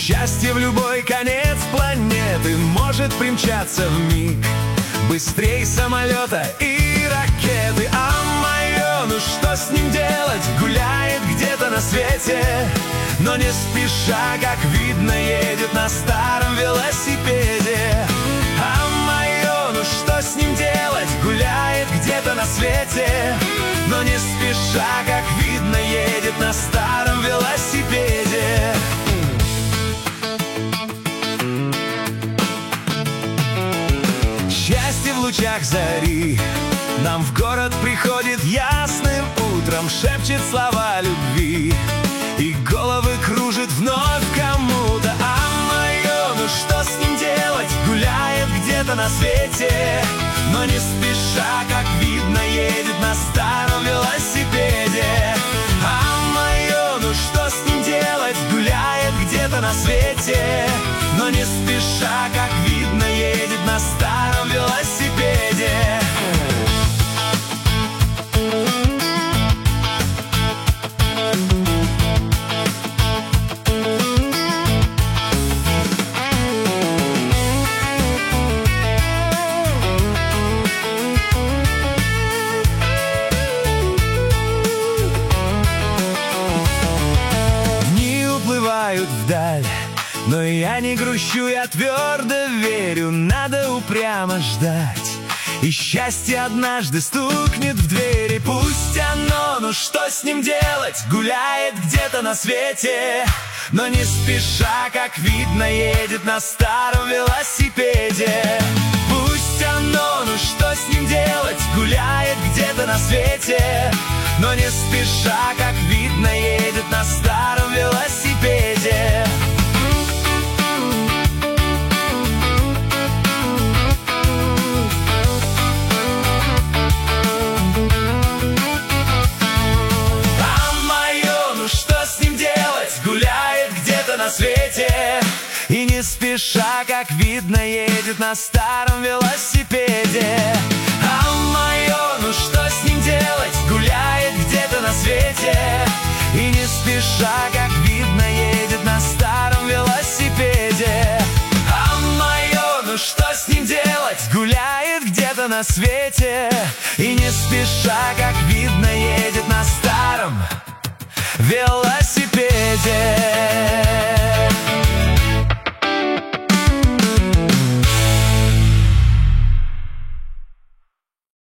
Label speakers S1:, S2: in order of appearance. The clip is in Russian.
S1: Счастье в любой конец планеты может примчаться вмиг, быстрей самолета и ракеты. А мое, ну что с ним делать? Гуляет где-то на свете, но не спеша, как видно, едет на старом велосипеде. А мое, ну что с ним делать? Гуляет где-то на свете, но не спеша, как видно, едет на старом велосипеде. Счастье в лучах зари нам в город приходит ясным утром, шепчет слова любви и головы кружит вновь кому-то. А мое, ну что с ним делать? Гуляет где-то на свете, но не спеша, как видно, едет на старом велосипеде. А мое, ну что с ним делать? Гуляет где-то на свете, но не спеша, как видно, едет на старом велосипеде. Дни уплывают вдаль, но я не грущу, я твердо верю, надо упрямо ждать, и счастье однажды стукнет в двери. Пусть оно, ну что с ним делать? Гуляет где-то на свете, но не спеша, как видно, едет на старом велосипеде. Пусть оно, ну что с ним делать? Гуляет где-то на свете, но не спеша, как видно, едет на старом велосипеде. На свете и не спеша, как видно, едет на старом велосипеде. А мое, ну что с ним делать? Гуляет где-то на свете и не спеша, как видно, едет на старом велосипеде. А мое, ну что с ним делать? Гуляет где-то на свете и не спеша, как видно, едет на старом велосипеде.